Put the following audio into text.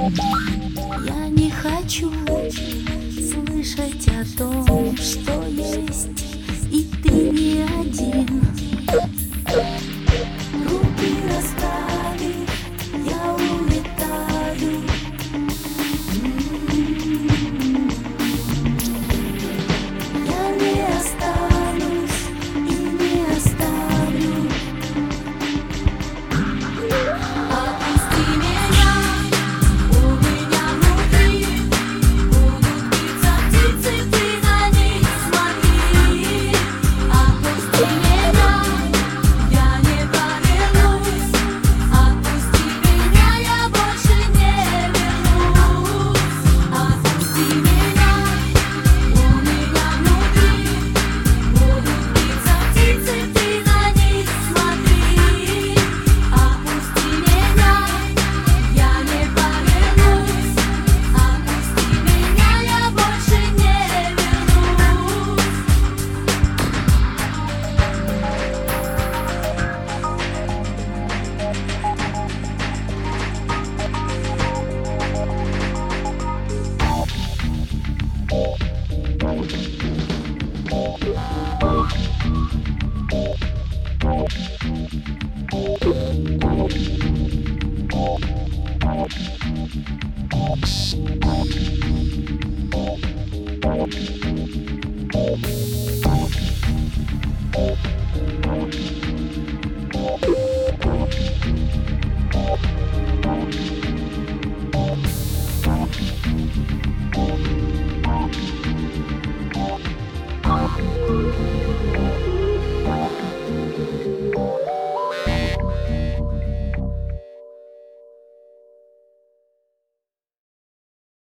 Я не хочу слышать о том, что есть, и ты не один. Руки расставив, я улетаю. Я не останусь и не оставлю. Отпусти меня, у меня внутри будут биться птицы, ты на них смотри. Отпусти меня, я не повернусь. Отпусти меня, я больше не вернусь. Отпусти меня, у меня внутри будут биться птицы, ты на них смотри. Отпусти меня, я не повернусь. Отпусти меня, я больше не вернусь.